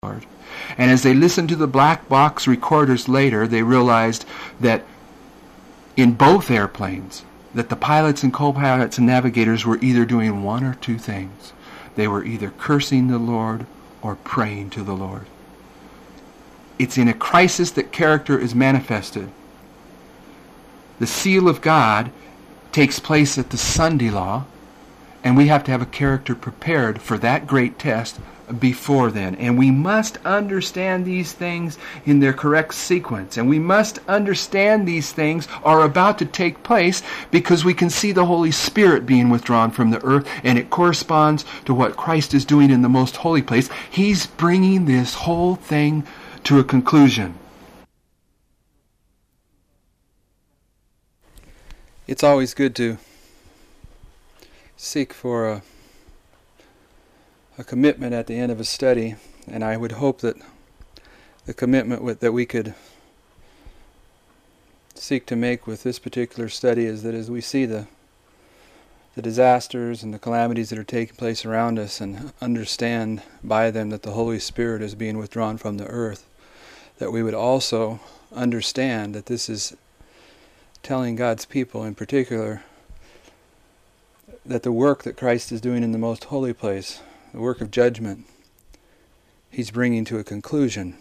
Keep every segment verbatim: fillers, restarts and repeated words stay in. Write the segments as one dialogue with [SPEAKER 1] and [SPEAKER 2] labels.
[SPEAKER 1] Lord. And as they listened to the black box recorders later, they realized that in both airplanes, that the pilots and co-pilots and navigators were either doing one or two things. They were either cursing the Lord or praying to the Lord. It's in a crisis that character is manifested. The seal of God takes place at the Sunday law, and we have to have a character prepared for that great test before then. And we must understand these things in their correct sequence. And we must understand these things are about to take place because we can see the Holy Spirit being withdrawn from the earth, and it corresponds to what Christ is doing in the most holy place. He's bringing this whole thing to a conclusion.
[SPEAKER 2] It's always good to seek for a a commitment at the end of a study, and I would hope that the commitment with, that we could seek to make with this particular study is that as we see the the disasters and the calamities that are taking place around us and understand by them that the Holy Spirit is being withdrawn from the earth, that we would also understand that this is telling God's people in particular that the work that Christ is doing in the most holy place, the work of judgment, He's bringing to a conclusion.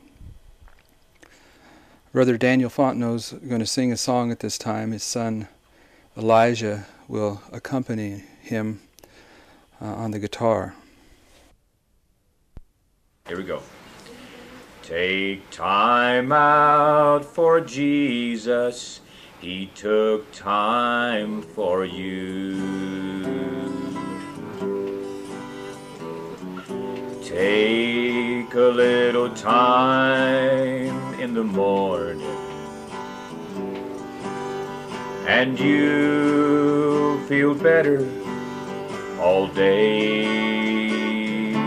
[SPEAKER 2] Brother Daniel Fontenot is going to sing a song at this time. His son Elijah will accompany him uh, on the guitar.
[SPEAKER 3] Here we go. Take time out for Jesus. He took time for you. Take a little time in the morning, and you feel better all day.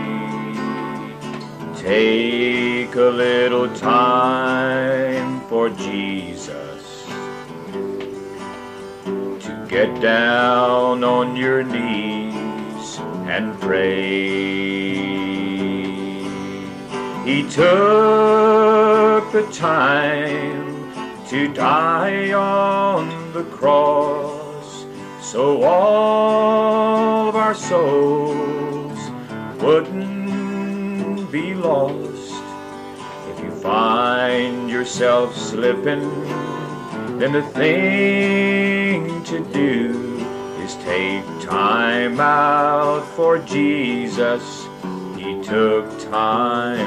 [SPEAKER 3] Take a little time for Jesus to get down on your knees and pray. He took the time to die on the cross so all of our souls wouldn't be lost. If you find yourself slipping, then the thing to do is take time out for Jesus. He took time